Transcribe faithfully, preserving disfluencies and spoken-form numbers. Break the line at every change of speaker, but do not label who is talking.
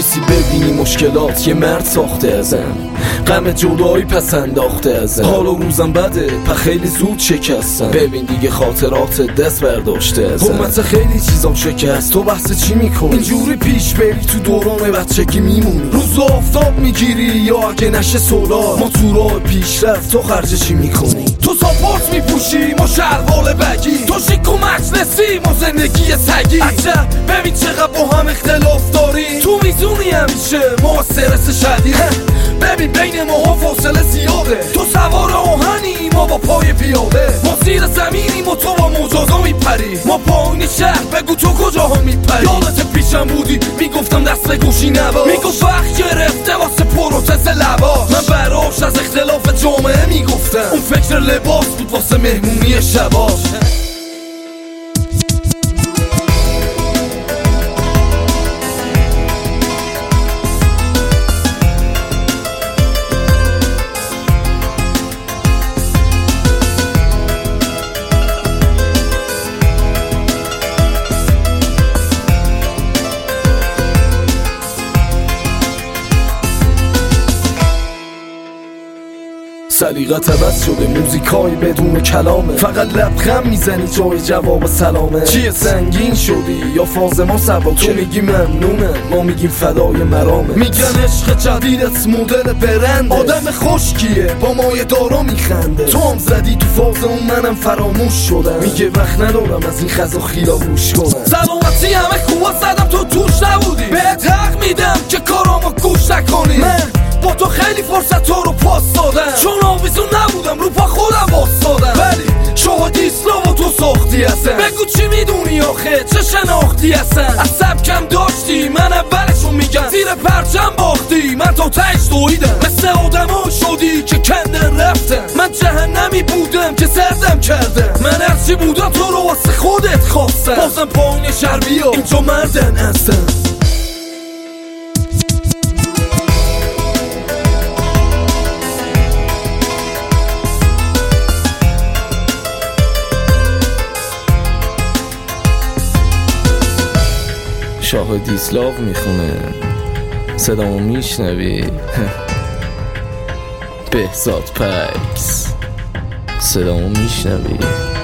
نیستی ببینی مشکلات یه مرد ساخته ازم، غم جدایی پس انداخته ازم. حالا روزم بده پا خیلی زود شکستم، ببین دیگه خاطرات دست برداشته ازم. حکمت خیلی چیزام شکست، تو بحث چی میکنی؟ اینجوری پیش بری تو دوران بچگی میمونی، روز آفتاب میگیری یا اگه نشه سولار. ما تو راه پیشرفت تو خرج چی میکنی؟ تو ساپورت میپوشی ما شلوار بگی، تو شیک و مجلسی ما زندگی سگی. عجب ببین چقدر با هم اختلاف داری، تو میزونی همیشه ما استرس شدید. ببین بین ما فاصله زیاده، تو سوار آهنی ما با پای پیاده. ما زیر زمینیم و تو با مجازا میپری، ما پایین شهر بگو تو کجاها میپری. یادت پیشم بودی میگفتم دست گوشی نباش، میگفت وقت گرفته واسه پروتز لباش. من براش از اختلاف جامعه میگفتم، اون فکر لباس بود واسه مهمونی شباش. سلیقت عوض شده، موزیکای بدون کلامه، فقط لبخند میزنی جای جواب سلامه. چیه سنگین شدی یا فاز ما سبا؟ تو میگی ممنونه ما میگیم فدای مرامه. میگن عشق جدیدت مدل برنده، آدم خشکیه با مایه دارا میخنده. تو هم زدی تو فاز اون منم فراموش شدم، میگه وقت ندارم از این خزا خیلا گوش کنم. سلامتی همه خوبا زدم تو توش نبودی، بهت حق میدم که کارامو گوش نکنی. من با تو خیلی فرصت تو رو پاس دادم، چون آویزون نبودم رو پا خودم واسادم. ولی شاهد اسلام و تو ساختی هستن، بگو چی میدونی آخه چه شناختی هستن. از سبکم داشتی من اولشون میگم، زیر پرچم باختی من تا تهش دویدم. مثل آدم ها شدی که کندن رفتن، من جهنمی بودم که سردم کردم. من هرچی بودم تو رو واسه خودت خواستم، بازم پایین شهر بیا اینجا مردن هستم. شاه دیسلاو میخونه صدامو میشنوی؟ بهزاد پکس صدامو میشنوی؟